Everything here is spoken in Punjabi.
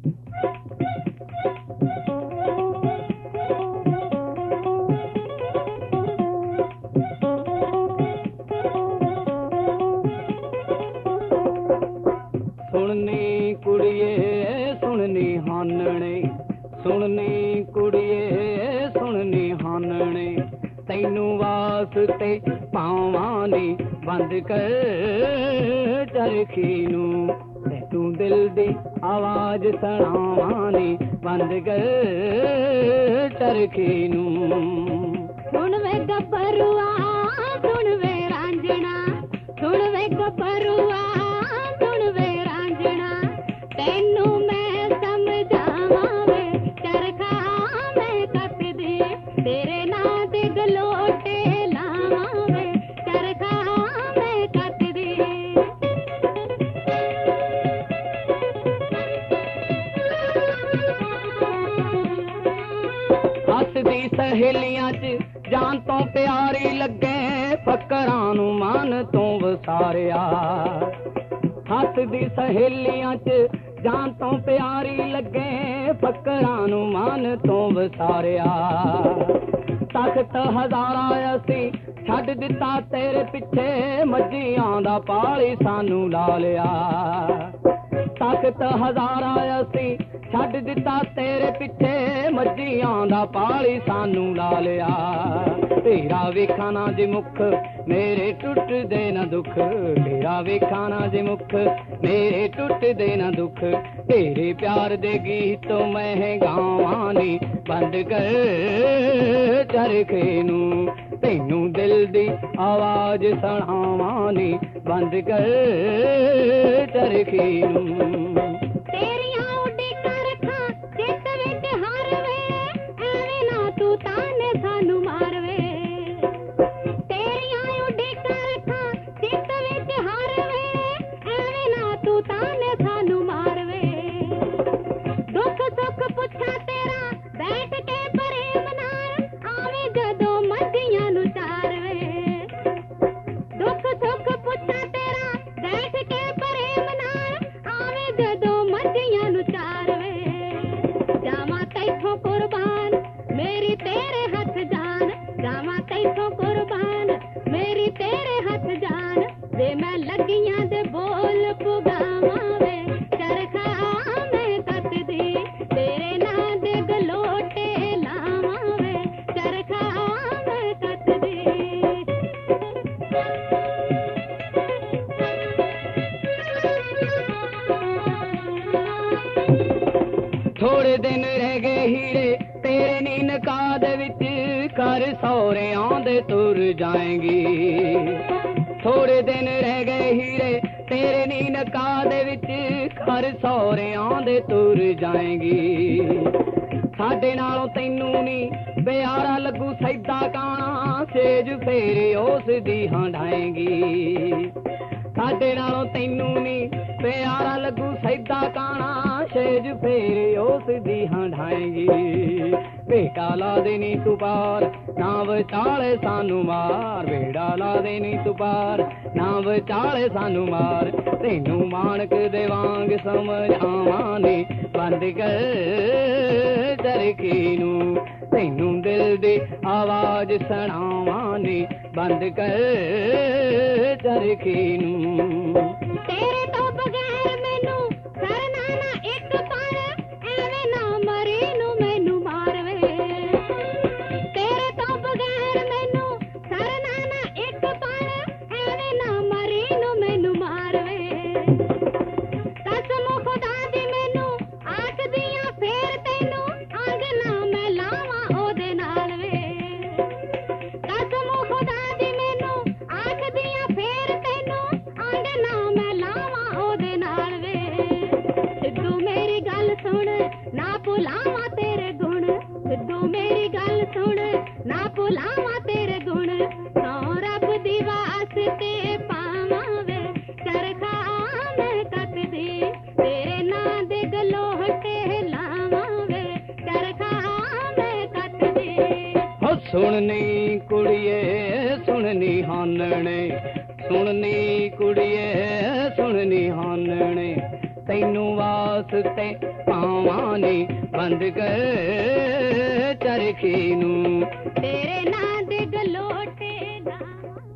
ਸੁਣਨੀ ਕੁੜੀਏ ਸੁਣਨੀ ਹਾਨਣੇ, ਸੁਣਨੀ ਕੁੜੀਏ ਸੁਣਨੀ ਹਾਨਣੇ, ਤੈਨੂੰ ਵਾਸਤੇ ਪਾਵਾਂ ਨੀ ਬੰਦ ਕਰ ਚਰਖੀ ਨੂੰ, ਤੂੰ ਦਿਲ ਦੀ ਆਵਾਜ਼ ਸੁਣਾਵਾਂ ਨੀ ਬੰਦ ਕਰ ਚਰਖੀ ਨੂੰ। ਸੁਣ ਵੇ ਗੱਭਰੂਆ ਸੁਣ ਵੇ ਰਾਂਝਣਾ, ਸੁਣ ਵੇ ਗੱਭਰੂਆ ਸੁਣ ਵੇ ਰਾਂਝਣਾ, ਤੈਨੂੰ ਮੈਂ ਸਮਝਾਵਾਂ ਵੇ ਚਰਖਾ ਮੈਂ ਕੱਤਦੀ, ਤੇਰੇ ਨਾਂ ਤੇ ਗਲੋਟੇ ਲਾਵਾਂ ਵੇ ਚਰਖਾ ਮੈਂ ਕੱਤਦੀ। ਹੱਸਦੀ ਸਹੇਲੀਆਂ 'ਚ ਜਾਨ ਤੋਂ ਪਿਆਰੀ ਲੱਗੇ, ਫਕਰਾਂ ਨੂੰ ਮਨ ਤੋਂ ਵਸਾਰਿਆ। ਹੱਸਦੀ ਸਹੇਲੀਆਂ 'ਚ ਜਾਨ ਤੋਂ ਪਿਆਰੀ ਲੱਗੇ, ਫਕਰਾਂ ਨੂੰ ਮਨ ਤੋਂ ਵਸਾਰਿਆ। ਤਖਤ ਹਜ਼ਾਰਾਂ ਅਸੀਂ ਛੱਡ ਦਿੱਤਾ ਤੇਰੇ ਪਿੱਛੇ, ਮੱਝੀਆਂ ਦਾ ਪਾਲੀ ਸਾਨੂੰ ਲਾ ਲਿਆ। ਤਖਤ ਹਜ਼ਾਰਾਂ ਅਸੀਂ ਛੱਡ ਦਿੱਤਾ ਤੇਰੇ ਪਿੱਛੇ, ਮੱਝੀਆਂ ਦਾ ਪਾਲੀ ਸਾਨੂੰ ਲਾ ਲਿਆ। ਤੇਰਾ ਵੇਖਾਂ ਨਾ ਜੇ ਮੁੱਖ ਮੇਰੇ ਟੁੱਟਦੇ ਨਾ ਦੁੱਖ, ਤੇਰਾ ਵੇਖਾਂ ਨਾ ਜੇ ਮੁੱਖ ਮੇਰੇ ਟੁੱਟਦੇ ਨਾ ਦੁੱਖ, ਤੇਰੇ ਪਿਆਰ ਦੇ ਗੀਤ ਮੈਂ ਗਾਵਾਂ ਨੀ ਬੰਦ ਕਰ ਚਰਖੇ ਨੂੰ, ਤੈਨੂੰ ਦਿਲ ਦੀ ਆਵਾਜ਼ ਸੁਣਾਵਾਂ ਨੀ ਬੰਦ ਕਰ ਚਰਖੇ ਨੂੰ। ਤੇਰੀਆਂ ਉਡੀਕਾਂ ਰੱਖਾਂ ਚਿੱਤ ਵਿੱਚ ਹਰ ਵੇਲੇ, ਐਵੇਂ ਨਾ ਤੂੰ ਤਾਨੇ ਸਾਨੂੰ ਮਾਰ ਵੇ। ਤੇਰੀਆਂ ਉਡੀਕਾਂ ਰੱਖਾਂ ਚਿੱਤ ਵਿੱਚ ਹਰ ਵੇਲੇ, ਐਵੇਂ ਨਾ ਤੂੰ ਤਾਨੇ ਸਾਨੂੰ ਮਾਰ ਵੇ। ਦੁੱਖ ਸੁੱਖ ਪੁੱਛਾਂ ਤੇਰਾ ਬੈਠ ਕੇ ਪ੍ਰੇਮ ਨਾਲ, ਆਵੇਂ ਜਦੋਂ ਮੱਝੀਆਂ ਨੂੰ ਚਾਰ ਵੇ। ਦੁੱਖ ਸੁੱਖ ਪੁੱਛਾਂ ਤੇਰਾ ਬੈਠ ਕੇ ਪ੍ਰੇਮ ਨਾਲ, ਆਵੇਂ ਜਦੋਂ ਮੱਝੀਆਂ ਨੂੰ ਚਾਰ ਵੇ। ਜਾਵਾਂ ਤੈਥੋਂ ਕੁਰਬਾਨ ਮੇਰੀ ਤੇਰੇ ਹੱਥ ਜਾਨ, ਜਾਵਾਂ ਤੈਥੋਂ ਕੁਰਬਾਨ ਮੇਰੀ ਤੇਰੇ ਹੱਥ ਜਾਨ, ਵੇ ਮੈਂ ਲੱਗੀਆਂ ਦੇ ਬੋਲ ਪੁਗਾਵਾਂ ਵੇ ਚਰਖਾ ਮੈਂ ਕੱਤਦੀ, ਤੇਰੇ ਨਾਂ ਦੇ ਗਲੋਟੇ ਲਾਵਾਂ ਵੇ ਚਰਖਾ ਮੈਂ ਕੱਤਦੀ। ਥੋੜੇ ਦਿਨ ਰਹਿ ਗਏ ਹੀਰੇ ਤੇਰੇ ਨੀ ਨਿਕਾਹ ਦੇ ਵਿੱਚ, ਘਰ ਸਹੁਰਿਆਂ ਦੇ ਤੁਰ ਜਾਏਂਗੀ। ਥੋੜੇ ਦਿਨ ਰਹਿ ਗਏ ਹੀਰੇ ਤੇਰੇ ਨੀ ਨਿਕਾਹ ਦੇ ਵਿੱਚ, ਘਰ ਸਹੁਰਿਆਂ ਦੇ ਤੁਰ ਜਾਏਂਗੀ। ਸਾਡੇ ਨਾਲੋਂ ਤੈਨੂੰ ਨੀ ਪਿਆਰਾ ਲੱਗੂ ਸੈਦਾ ਕਾਣਾ, ਸੇਜ ਫੇਰੇ ਉਸ ਦੀ ਹੰਢਾਏਂਗੀ। ਸਾਡੇ ਨਾਲੋਂ ਤੈਨੂੰ ਨੀ ਪਿਆਰਾ ਲੱਗੂ ਸੈਦਾ ਕਾਣਾ, ਸੇਜ ਫੇਰੇ ਉਸ ਦੀ ਹੰਢਾਏਂਗੀ। ਭੇਟਾ ਲਾ ਦੇਣੀ ਤੂੰ ਪਾਰ ਨਾ ਵਿਚਾਲੇ ਸਾਨੂੰ ਮਾਰ, ਭੇਟਾ ਲਾ ਦੇਣੀ ਤੂੰ ਪਾਰ ਨਾ ਵਿਚਾਲੇ ਸਾਨੂੰ ਮਾਰ, ਤੈਨੂੰ ਮਾਣਕ ਦੇ ਵਾਂਗ ਸਮਝਾਵਾਂ ਨੀ ਬੰਦ ਕਰ ਚਰਖੀ ਨੂੰ, ਤੈਨੂੰ ਦਿਲ ਦੀ ਆਵਾਜ਼ ਸੁਣਾਵਾਂ ਨੀ ਬੰਦ ਕਰ ਚਰਖੀ ਨੂੰ। ਤੇਰੇ ਤੋਂ ਬਗੈਰ ਮੈਨੂੰ ਸਰਨਾ ਨਾ ਇੱਕ ਪਲ, ਐਵੇਂ ਨਾ ਮਰੀ ਨੂੰ ਮੈਨੂੰ ਮਾਰ ਵੇ। ਤੇਰੇ ਤੋਂ ਬਗੈਰ ਮੈਨੂੰ ਸਰਨਾ ਨਾ ਇੱਕ ਪਲ, ਐਵੇਂ ਨਾ ਮਰੀ ਨੂੰ ਮੈਨੂੰ ਮਾਰ ਵੇ। ਕਸਮ ਖੁਦਾ ਦੀ ਮੈਨੂੰ ਆਖਦੀਆਂ ਫੇਰ ਤੈਨੂੰ, ਅੰਗ ਨਾ ਮੈਂ ਲਾਵਾਂ ਉਹਦੇ ਨਾਲ ਵੇ। ਕਸਮ ਖੁਦਾ ਦੀ ਮੈਨੂੰ ਆਖਦੀਆਂ ਫੇਰ ਤੈਨੂੰ, ਅੰਗ ਨਾ ਮੈਂ ਲਾਵਾਂ ਉਹਦੇ ਨਾਲ ਵੇ। ਸਿੱਧੂ ਮੇਰੀ ਗੱਲ ਸੁਣ ਨਾ ਭੁਲਾਵਾਂ ਤੇਰੇ ਗੁਣ, ਸਿੱਧੂ ਮੇਰੀ ਗੱਲ ਸੁਣ ਨਾ ਭੁਲਾਵਾਂ ਤੇਰੇ ਗੁਣ, ਸੌ ਰੱਬ ਦੀ ਵਾਸਤੇ ਪਾਵਾਂ ਵੇ ਚਰਖਾ ਮੈਂ ਕੱਤਦੀ, ਤੇਰੇ ਨਾਂ ਦੇ ਗਲੋਟੇ ਲਾਵਾਂ ਵੇ ਚਰਖਾ ਮੈਂ ਕੱਤਦੀ। ਹੋ ਸੁਣਨੀ ਕੁੜੀਏ ਸੁਣਨੀ ਹਾਨਣੇ, ਸੁਣਨੀ ਕੁੜੀਏ ਸੁਣਨੀ ਹਾਨਣੇ, ਤੈਨੂੰ ਵਾਸਤੇ ਪਾਵਾਂ ਨੇ ਬੰਦ ਕਰ ਚਰਖੀ ਨੂੰ ਤੇਰੇ ਨਾਂ ਦੇ ਗਲੋਟੇ ਗਾਵਾਂ